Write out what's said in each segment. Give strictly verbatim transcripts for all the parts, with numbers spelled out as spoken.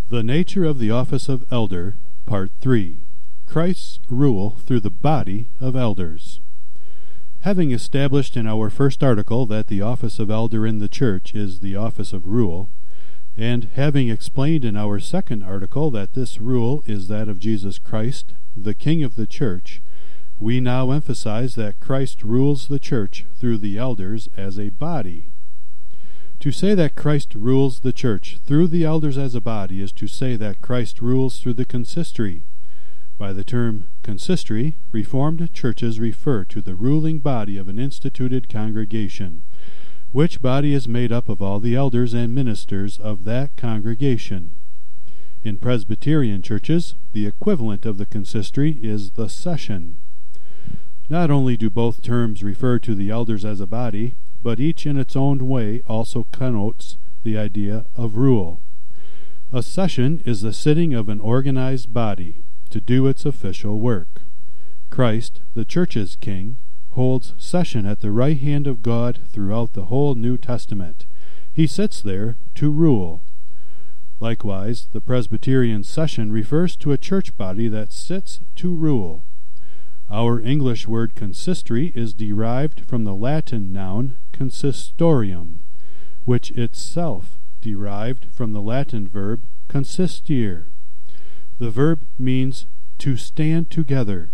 The nature of the office of elder, Part three. Christ's rule through the body of elders. Having established in our first article that the office of elder in the church is the office of rule, and having explained in our second article that this rule is that of Jesus Christ, the King of the church, we now emphasize that Christ rules the church through the elders as a body. To say that Christ rules the church through the elders as a body is to say that Christ rules through the consistory. By the term consistory, Reformed churches refer to the ruling body of an instituted congregation, which body is made up of all the elders and ministers of that congregation. In Presbyterian churches, the equivalent of the consistory is the session. Not only do both terms refer to the elders as a body, but each in its own way also connotes the idea of rule. A session is the sitting of an organized body to do its official work. Christ, the church's king, holds session at the right hand of God throughout the whole New Testament. He sits there to rule. Likewise, the Presbyterian session refers to a church body that sits to rule. Our English word consistory is derived from the Latin noun consistorium, which itself derived from the Latin verb consistere. The verb means to stand together.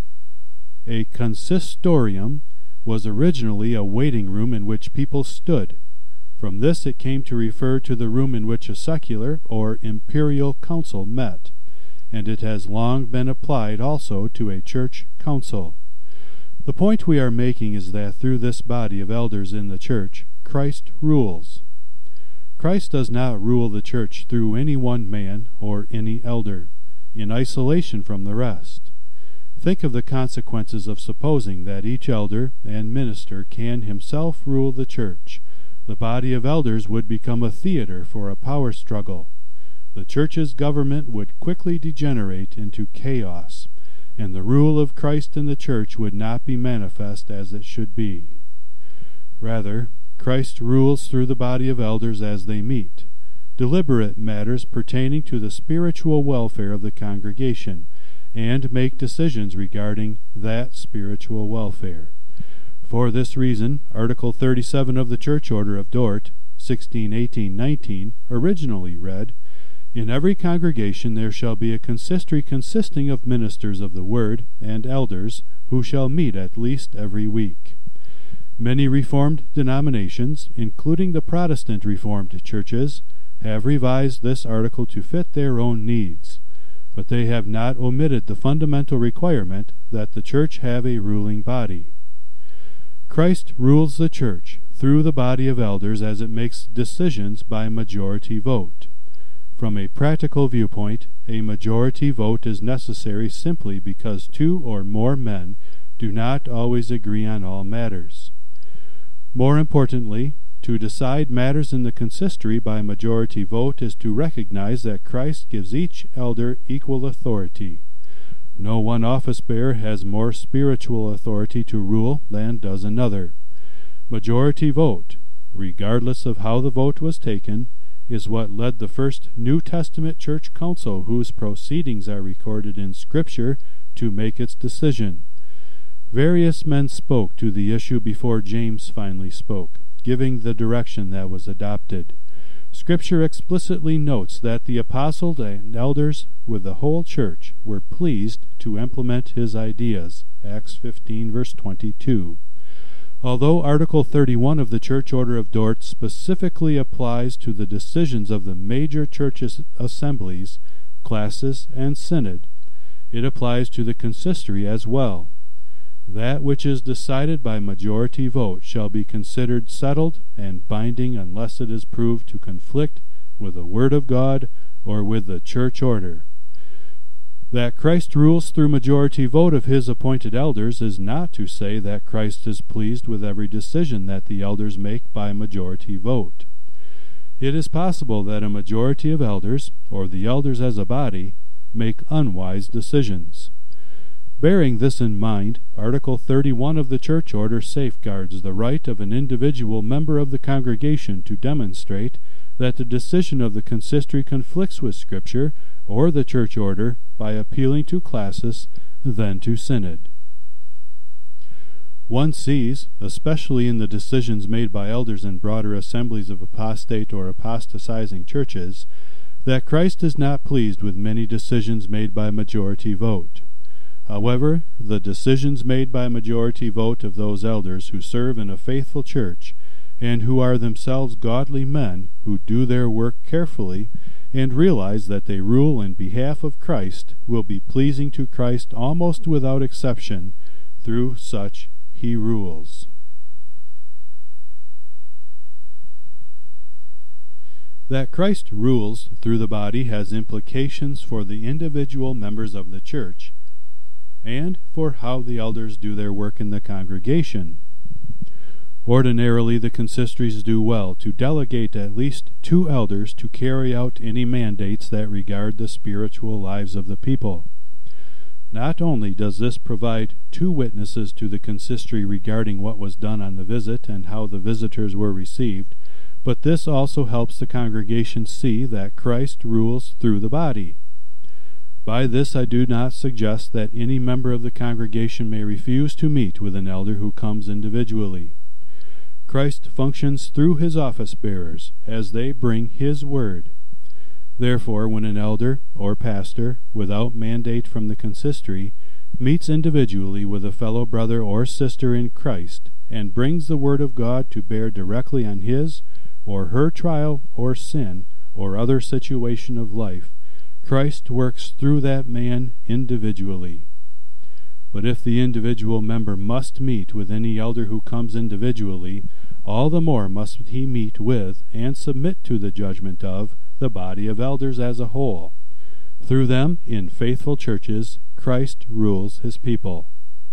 A consistorium was originally a waiting room in which people stood. From this it came to refer to the room in which a secular or imperial council met, and it has long been applied also to a church council. The point we are making is that through this body of elders in the church, Christ rules. Christ does not rule the church through any one man or any elder, in isolation from the rest. Think of the consequences of supposing that each elder and minister can himself rule the church. The body of elders would become a theater for a power struggle. The church's government would quickly degenerate into chaos, and the rule of Christ in the church would not be manifest as it should be. Rather, Christ rules through the body of elders as they meet, deliberate matters pertaining to the spiritual welfare of the congregation, and make decisions regarding that spiritual welfare. For this reason, Article thirty-seven of the Church Order of Dort, sixteen eighteen nineteen, originally read, "In every congregation there shall be a consistory consisting of ministers of the word and elders, who shall meet at least every week." Many Reformed denominations, including the Protestant Reformed churches, have revised this article to fit their own needs, but they have not omitted the fundamental requirement that the church have a ruling body. Christ rules the church through the body of elders as it makes decisions by majority vote. From a practical viewpoint, a majority vote is necessary simply because two or more men do not always agree on all matters. More importantly, to decide matters in the consistory by majority vote is to recognize that Christ gives each elder equal authority. No one office-bearer has more spiritual authority to rule than does another. Majority vote, regardless of how the vote was taken, is what led the first New Testament church council, whose proceedings are recorded in Scripture, to make its decision. Various men spoke to the issue before James finally spoke, giving the direction that was adopted. Scripture explicitly notes that the apostles and elders with the whole church were pleased to implement his ideas, Acts fifteen verse twenty-two. Although Article thirty-one of the Church Order of Dort specifically applies to the decisions of the major church assemblies, classis, and synod, it applies to the consistory as well. That which is decided by majority vote shall be considered settled and binding unless it is proved to conflict with the Word of God or with the church order. That Christ rules through majority vote of his appointed elders is not to say that Christ is pleased with every decision that the elders make by majority vote. It is possible that a majority of elders, or the elders as a body, make unwise decisions. Bearing this in mind, Article thirty-one of the Church Order safeguards the right of an individual member of the congregation to demonstrate that the decision of the consistory conflicts with Scripture or the church order by appealing to classis than to synod. One sees, especially in the decisions made by elders in broader assemblies of apostate or apostatizing churches, that Christ is not pleased with many decisions made by majority vote. However, the decisions made by majority vote of those elders who serve in a faithful church and who are themselves godly men who do their work carefully and realize that they rule in behalf of Christ will be pleasing to Christ almost without exception. Through such he rules. That Christ rules through the body has implications for the individual members of the church and for how the elders do their work in the congregation. Ordinarily, the consistories do well to delegate at least two elders to carry out any mandates that regard the spiritual lives of the people. Not only does this provide two witnesses to the consistory regarding what was done on the visit and how the visitors were received, but this also helps the congregation see that Christ rules through the body. By this I do not suggest that any member of the congregation may refuse to meet with an elder who comes individually. Christ functions through his office-bearers as they bring his word. Therefore, when an elder or pastor, without mandate from the consistory, meets individually with a fellow brother or sister in Christ and brings the word of God to bear directly on his or her trial or sin or other situation of life, Christ works through that man individually. But if the individual member must meet with any elder who comes individually, all the more must he meet with and submit to the judgment of the body of elders as a whole. Through them, in faithful churches, Christ rules his people.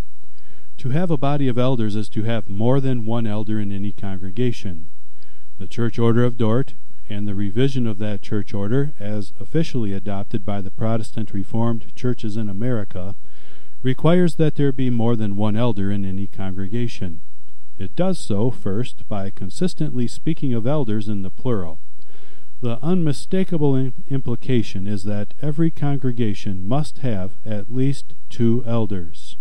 To have a body of elders is to have more than one elder in any congregation. The Church Order of Dort, and the revision of that church order, as officially adopted by the Protestant Reformed churches in America, requires that there be more than one elder in any congregation. It does so, first, by consistently speaking of elders in the plural. The unmistakable implication is that every congregation must have at least two elders.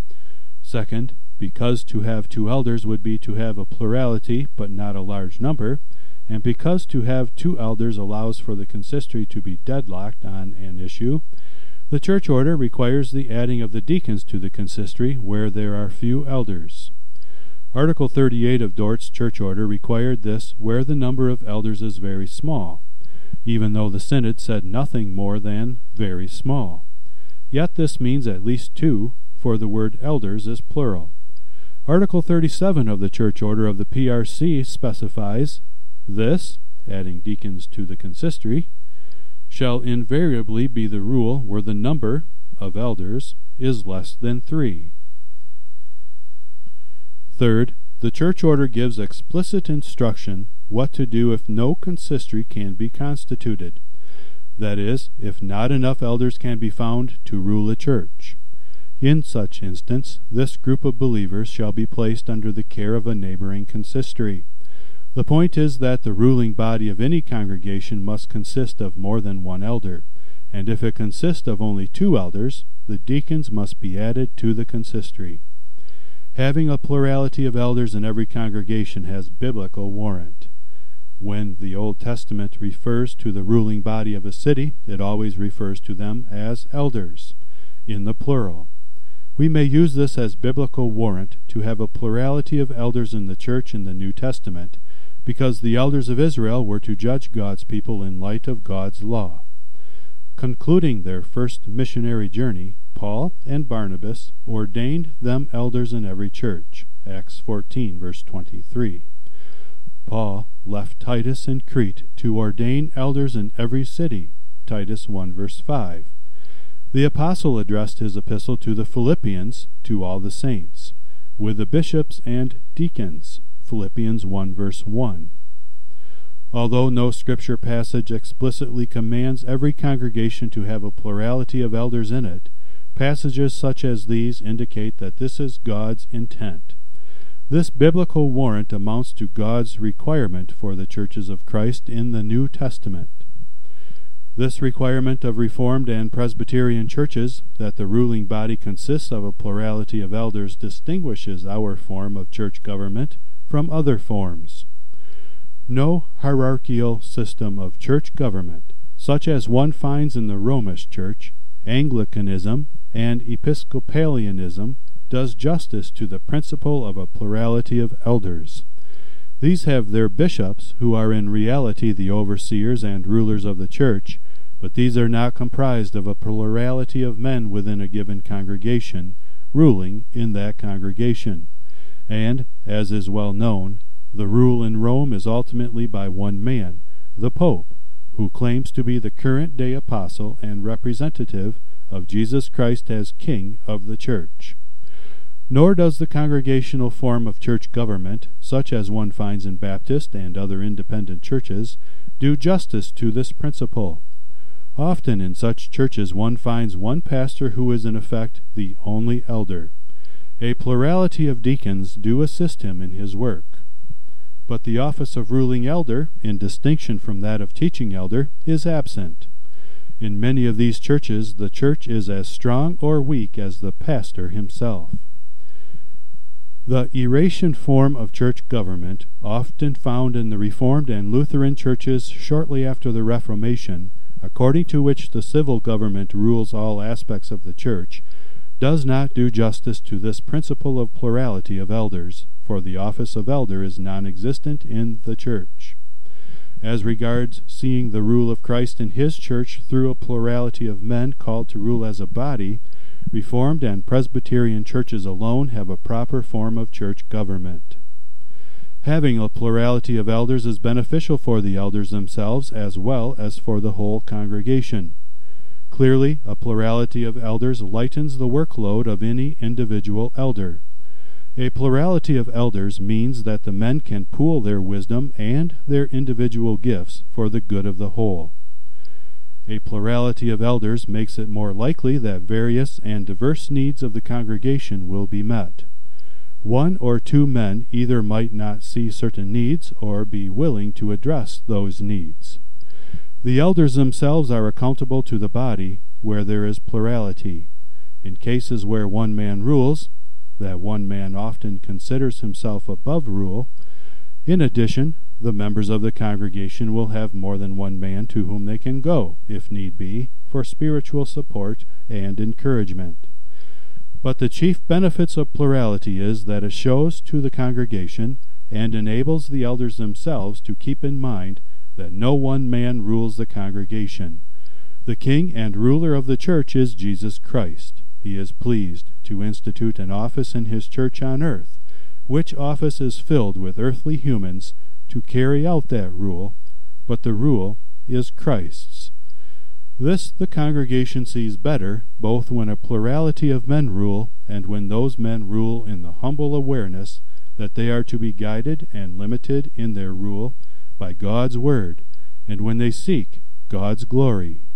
Second, because to have two elders would be to have a plurality, but not a large number, and because to have two elders allows for the consistory to be deadlocked on an issue, the church order requires the adding of the deacons to the consistory where there are few elders. Article thirty-eight of Dort's church order required this where the number of elders is very small, even though the synod said nothing more than very small. Yet this means at least two, for the word elders is plural. Article thirty-seven of the church order of the P R C specifies, this, adding deacons to the consistory, shall invariably be the rule where the number of elders is less than three. Third, the church order gives explicit instruction what to do if no consistory can be constituted, that is, if not enough elders can be found to rule a church. In such instance, this group of believers shall be placed under the care of a neighboring consistory. The point is that the ruling body of any congregation must consist of more than one elder, and if it consists of only two elders, the deacons must be added to the consistory. Having a plurality of elders in every congregation has biblical warrant. When the Old Testament refers to the ruling body of a city, it always refers to them as elders, in the plural. We may use this as biblical warrant to have a plurality of elders in the church in the New Testament, because the elders of Israel were to judge God's people in light of God's law. Concluding their first missionary journey, Paul and Barnabas ordained them elders in every church. Acts fourteen, verse twenty-three. Paul left Titus in Crete to ordain elders in every city. Titus one, verse five. The apostle addressed his epistle to the Philippians, to all the saints, with the bishops and deacons. Philippians one, verse one. Although no scripture passage explicitly commands every congregation to have a plurality of elders in it, passages such as these indicate that this is God's intent. This biblical warrant amounts to God's requirement for the churches of Christ in the New Testament. This requirement of Reformed and Presbyterian churches, that the ruling body consists of a plurality of elders, distinguishes our form of church government from other forms. No hierarchical system of church government, such as one finds in the Romish Church, Anglicanism, and Episcopalianism, does justice to the principle of a plurality of elders. These have their bishops, who are in reality the overseers and rulers of the church, but these are not comprised of a plurality of men within a given congregation, ruling in that congregation. And, as is well known, the rule in Rome is ultimately by one man, the Pope, who claims to be the current-day apostle and representative of Jesus Christ as King of the Church. Nor does the congregational form of church government, such as one finds in Baptist and other independent churches, do justice to this principle. Often in such churches one finds one pastor who is in effect the only elder. A plurality of deacons do assist him in his work. But the office of ruling elder, in distinction from that of teaching elder, is absent. In many of these churches the church is as strong or weak as the pastor himself. The Erasian form of church government, often found in the Reformed and Lutheran churches shortly after the Reformation, according to which the civil government rules all aspects of the church, does not do justice to this principle of plurality of elders, for the office of elder is non-existent in the church. As regards seeing the rule of Christ in his church through a plurality of men called to rule as a body, Reformed and Presbyterian churches alone have a proper form of church government. Having a plurality of elders is beneficial for the elders themselves as well as for the whole congregation. Clearly, a plurality of elders lightens the workload of any individual elder. A plurality of elders means that the men can pool their wisdom and their individual gifts for the good of the whole. A plurality of elders makes it more likely that various and diverse needs of the congregation will be met. One or two men either might not see certain needs or be willing to address those needs. The elders themselves are accountable to the body where there is plurality. In cases where one man rules, that one man often considers himself above rule. In addition, the members of the congregation will have more than one man to whom they can go, if need be, for spiritual support and encouragement. But the chief benefits of plurality is that it shows to the congregation and enables the elders themselves to keep in mind that no one man rules the congregation. The king and ruler of the church is Jesus Christ. He is pleased to institute an office in his church on earth, which office is filled with earthly humans to carry out that rule, but the rule is Christ's. This the congregation sees better, both when a plurality of men rule and when those men rule in the humble awareness that they are to be guided and limited in their rule by God's word, and when they seek God's glory.